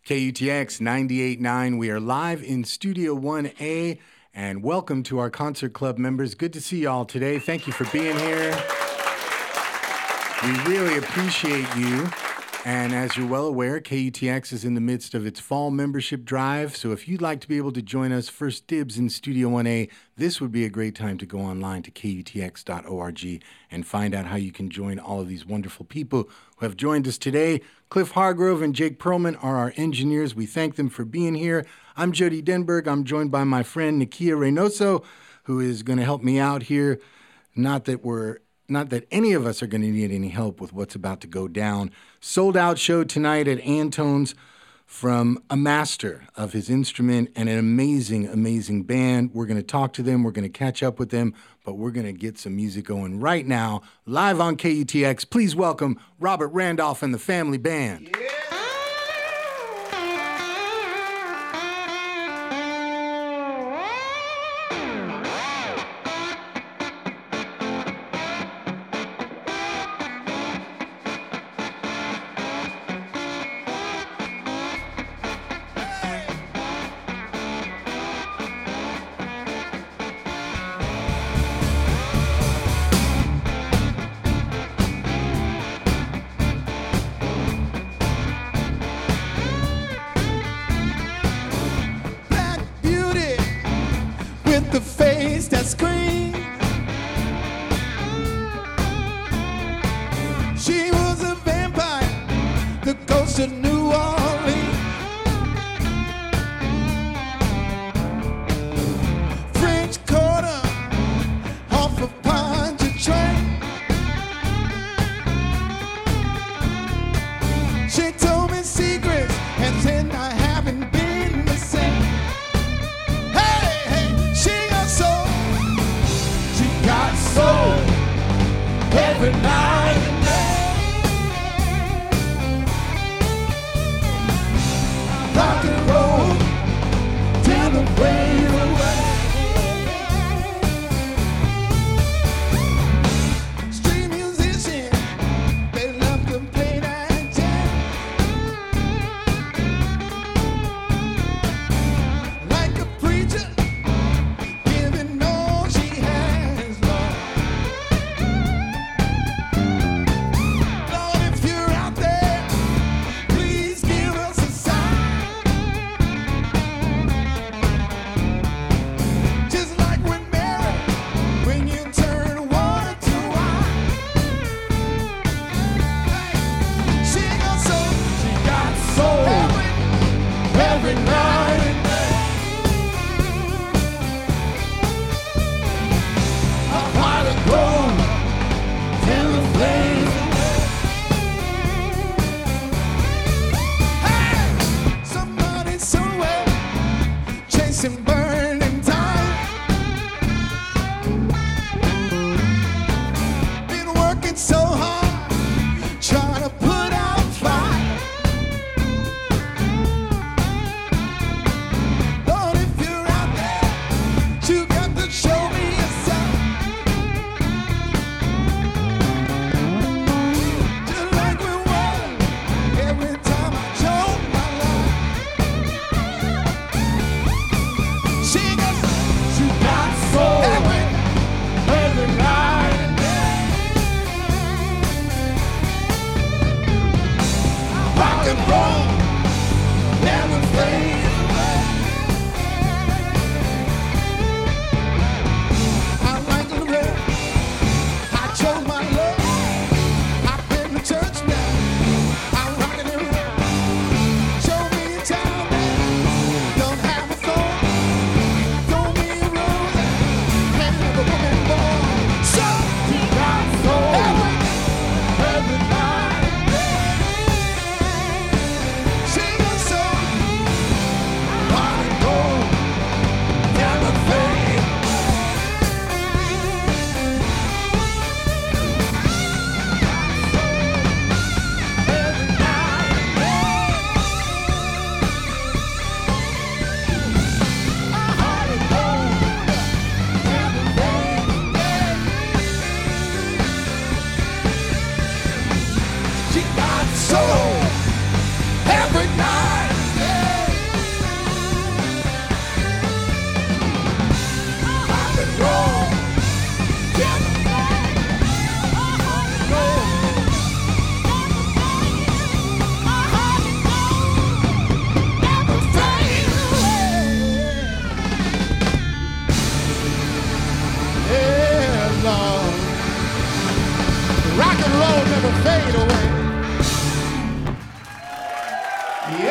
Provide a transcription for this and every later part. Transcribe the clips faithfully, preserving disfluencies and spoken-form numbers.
K U T X ninety-eight point nine. We are live in Studio one A, and welcome to our Concert Club members. Good to see y'all today. Thank you for being here. We really appreciate you. And as you're well aware, K U T X is in the midst of its fall membership drive. So if you'd like to be able to join us first dibs in Studio one A, this would be a great time to go online to K U T X dot org and find out how you can join all of these wonderful people who have joined us today. Cliff Hargrove and Jake Perlman are our engineers. We thank them for being here. I'm Jody Denberg. I'm joined by my friend Nikia Reynoso, who is going to help me out here. Not that we're Not that any of us are going to need any help with what's about to go down. Sold out show tonight at Antone's from a master of his instrument and an amazing, amazing band. We're going to talk to them. We're going to catch up with them, but we're going to get some music going right now. Live on K U T X, please welcome Robert Randolph and the Family Band. Yeah. The face that screams. She was a vampire, the ghost of New Orleans. French Quarter, off of Pontchartrain. She told me secrets and said I haven't been the same. Every night and day,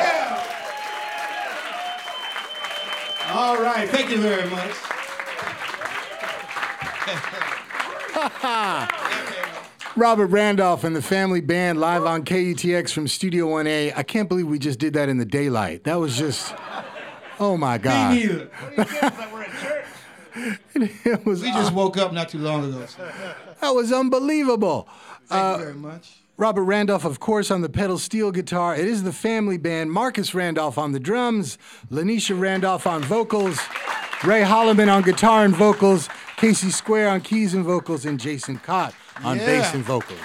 Yeah. All right. Thank you very much. Robert Randolph and the Family Band live on K U T X from Studio one A. I can't believe we just did that in the daylight. That was just, oh my God. Me neither. What do you think? It's like we're at church. It was, We just woke up not too long ago. So. that was unbelievable. Thank Uh, you very much. Robert Randolph, of course, on the pedal steel guitar. It is the Family Band. Marcus Randolph on the drums. Lanisha Randolph on vocals. Ray Holloman on guitar and vocals. Casey Square on keys and vocals. And Jason Cott on Yeah. bass and vocals.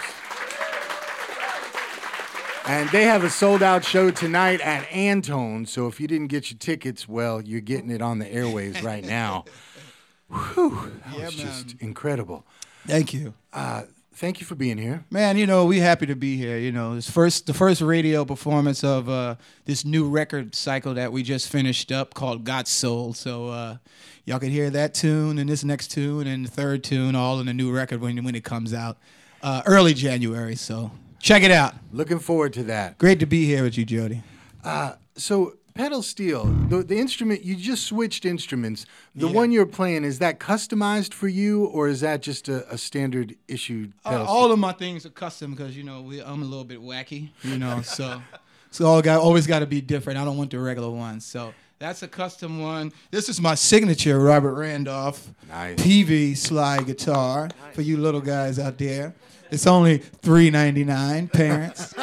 And they have a sold-out show tonight at Antone. So if you didn't get your tickets, well, you're getting it on the airwaves right now. Whew, that Yeah, was man. just incredible. Thank you. Uh, thank you for being here. Man, you know, we happy to be here. You know, it's first the first radio performance of uh, this new record cycle that we just finished up called Got Soul. So uh, y'all can hear that tune and this next tune and the third tune all in the new record when when it comes out uh, early January. So check it out. Looking forward to that. Great to be here with you, Jody. Uh, so pedal steel, the, the instrument, you just switched instruments. The Yeah. one you're playing, is that customized for you, or is that just a, a standard issued Uh, pedal all steel? of my things are custom because you know we, I'm a little bit wacky, you know, so so all got always got to be different. I don't want the regular ones, so that's a custom one. This is my signature Robert Randolph Nice. P V slide guitar for you little guys out there. It's only three ninety-nine. Parents,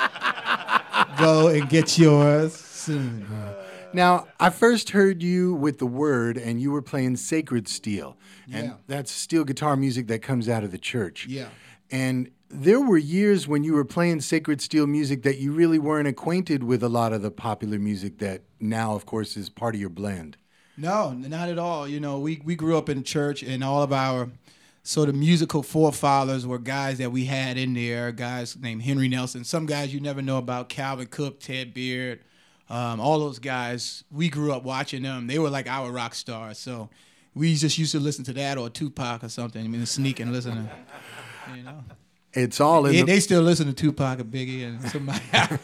go and get yours soon. Now, I first heard you with the Word, and you were playing Sacred Steel. And Yeah. that's steel guitar music that comes out of the church. Yeah. And there were years when you were playing Sacred Steel music that you really weren't acquainted with a lot of the popular music that now, of course, is part of your blend. No, not at all. You know, we, we grew up in church, and all of our sort of musical forefathers were guys that we had in there, guys named Henry Nelson. Some guys you never know about, Calvin Cook, Ted Beard, um, all those guys. We grew up watching them. They were like our rock stars. So we just used to listen to that or Tupac or something. I mean, sneak and listen to, you know. It's all in Yeah, the... they still listen to Tupac and Biggie and somebody.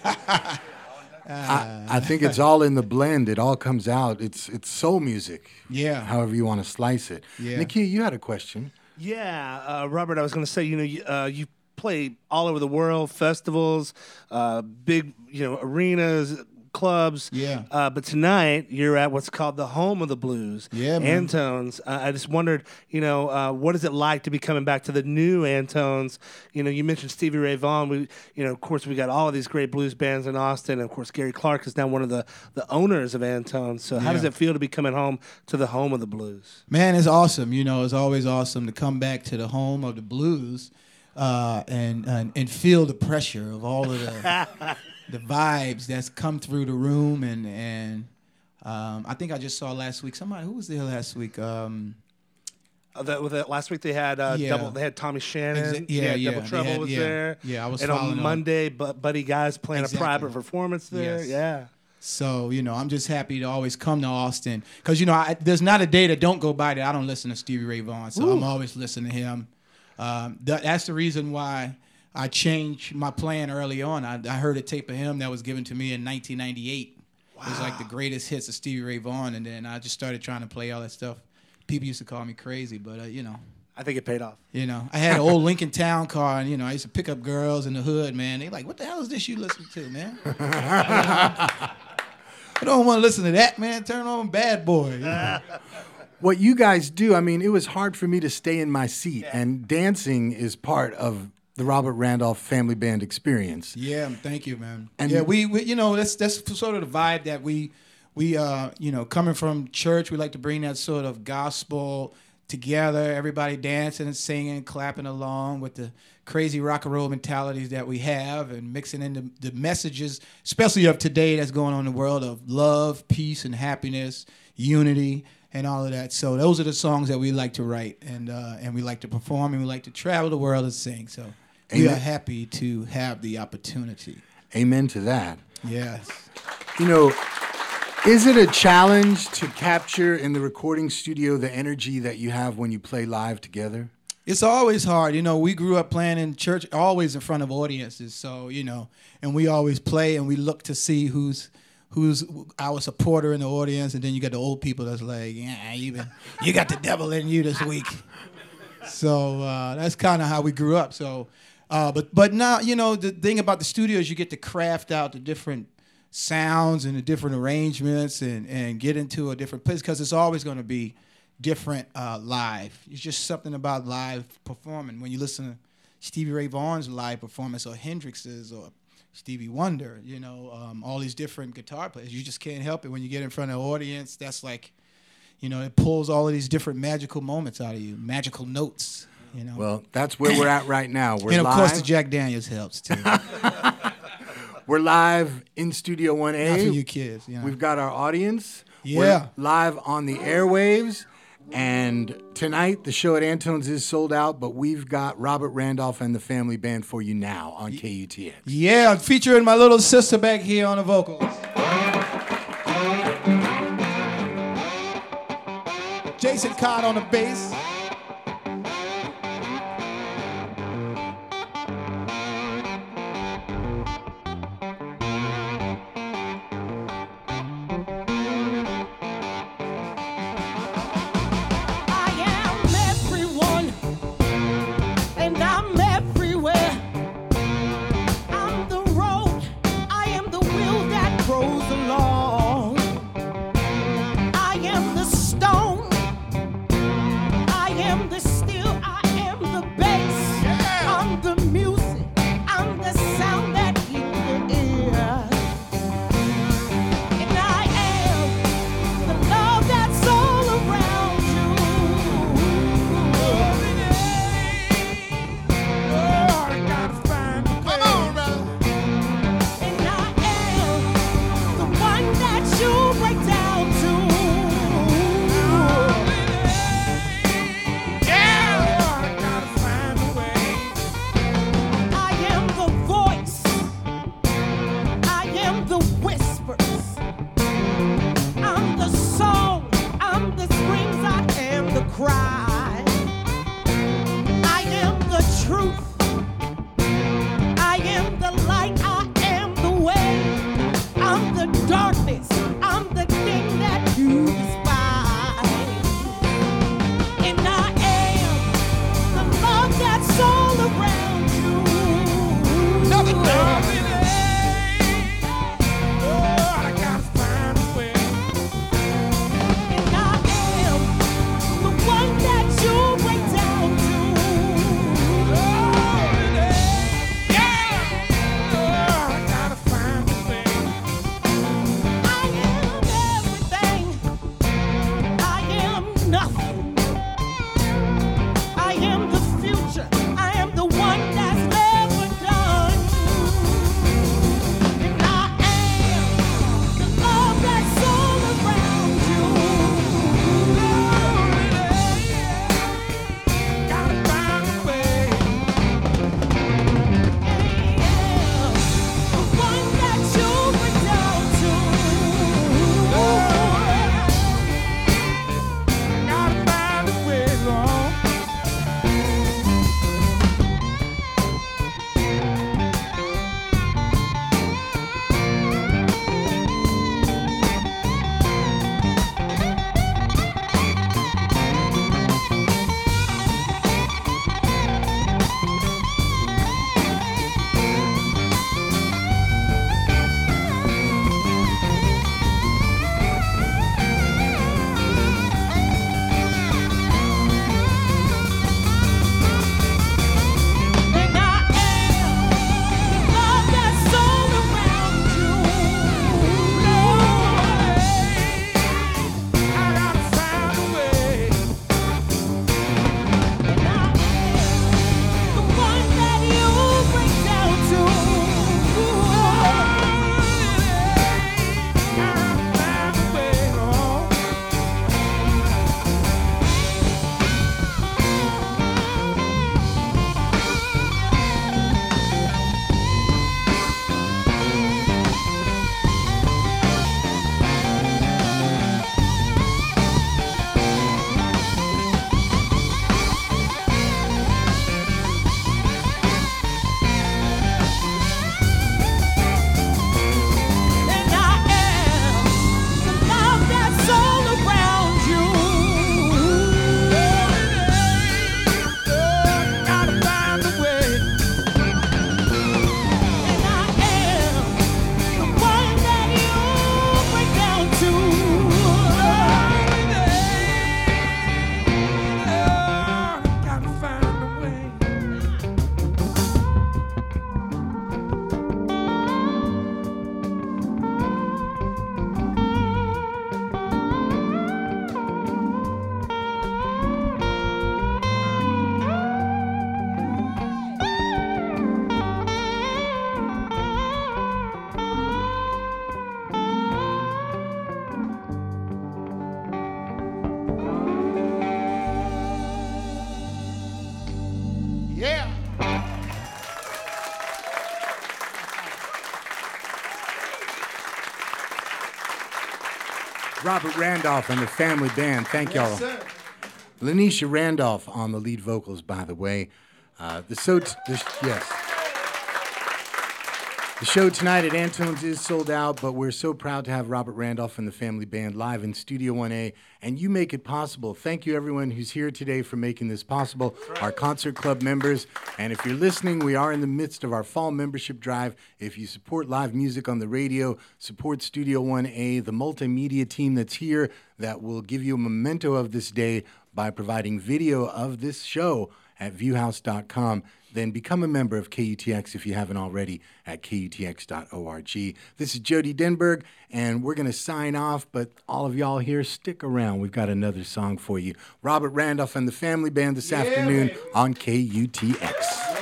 I, I think it's all in the blend. It all comes out. It's it's soul music. Yeah. However you want to slice it. Yeah. Nakia, you had a question. Yeah, uh, Robert, I was going to say, you know, you, uh, you play all over the world, festivals, uh, big, you know, arenas, clubs. Yeah. Uh, but tonight you're at what's called the home of the blues. Yeah, man. Antones. Uh, I just wondered, you know, uh, what is it like to be coming back to the new Antones? You know, you mentioned Stevie Ray Vaughan. We, you know, of course, we got all of these great blues bands in Austin. And of course, Gary Clark is now one of the, the owners of Antones. So how Yeah. does it feel to be coming home to the home of the blues? Man, it's awesome. You know, it's always awesome to come back to the home of the blues uh, and, and and feel the pressure of all of the the vibes that's come through the room. And and um, I think I just saw last week somebody who was there last week. Um, Uh, that, with that, last week they had uh, Yeah. double. They had Tommy Shannon. Exa- yeah, yeah, Double they Trouble had- was yeah. there. Yeah, I was And following on on- Monday, Bu- Buddy Guy's playing Exactly. a private performance there. Yes. Yeah. So, you know, I'm just happy to always come to Austin. Because, you know, I, there's not a day that don't go by that I don't listen to Stevie Ray Vaughan. So I'm always listening to him. Um, that, that's the reason why I changed my plan early on. I, I heard a tape of him that was given to me in nineteen ninety-eight. It was like the greatest hits of Stevie Ray Vaughan. And then I just started trying to play all that stuff. People used to call me crazy, but, uh, you know. I think it paid off. You know, I had an old Lincoln Town car, and, you know, I used to pick up girls in the hood, man. They like, what the hell is this you listen to, man? I don't want to listen to that, man. Turn on Bad Boy. You know? What you guys do, I mean, it was hard for me to stay in my seat, and dancing is part of the Robert Randolph Family Band experience. Yeah, thank you, man. And- yeah, we, we, you know, that's that's sort of the vibe that we, we, uh, you know, coming from church, we like to bring that sort of gospel together, everybody dancing and singing, clapping along with the crazy rock and roll mentalities that we have, and mixing in the, the messages, especially of today, that's going on in the world of love, peace, and happiness, unity, and all of that. So those are the songs that we like to write, and uh, and we like to perform, and we like to travel the world and sing. So we Amen. are happy to have the opportunity. Amen to that. Yes. You know, is it a challenge to capture in the recording studio the energy that you have when you play live together? It's always hard. You know, we grew up playing in church, always in front of audiences. So, you know, and we always play and we look to see who's who's our supporter in the audience, and then you got the old people that's like, yeah, you been, you got the devil in you this week. So uh, that's kind of how we grew up. So, uh, but but now, you know, the thing about the studio is you get to craft out the different sounds and the different arrangements and, and get into a different place, because it's always going to be different uh, live. It's just something about live performing. When you listen to Stevie Ray Vaughan's live performance, or Hendrix's, or Stevie Wonder, you know, um, all these different guitar players, you just can't help it. When you get in front of an audience, that's like, you know, it pulls all of these different magical moments out of you, magical notes, you know. Well, that's where we're at right now. We're and of live. course, the Jack Daniels helps too. We're live in Studio one A. Not for you kids. You know. We've got our audience. Yeah. We're live on the airwaves. And tonight, the show at Antone's is sold out, but we've got Robert Randolph and the Family Band for you now on K U T X. Yeah, I'm featuring my little sister back here on the vocals. Jason Cott on the bass. I am the stone. I Robert Randolph and the Family Band. Thank y'all. Yes, sir. Lanisha Randolph on the lead vocals, by the way. Uh, the so t- the, yes. The show tonight at Antone's is sold out, but we're so proud to have Robert Randolph and the Family Band live in Studio one A, and you make it possible. Thank you, everyone who's here today, for making this possible, our Concert Club members. And if you're listening, we are in the midst of our fall membership drive. If you support live music on the radio, support Studio one A, the multimedia team that's here that will give you a memento of this day by providing video of this show at viewhouse dot com. Then become a member of K U T X if you haven't already at K U T X dot org. This is Jody Denberg, and we're going to sign off, but all of y'all here, stick around. We've got another song for you. Robert Randolph and the Family Band this Yeah, afternoon baby. on K U T X.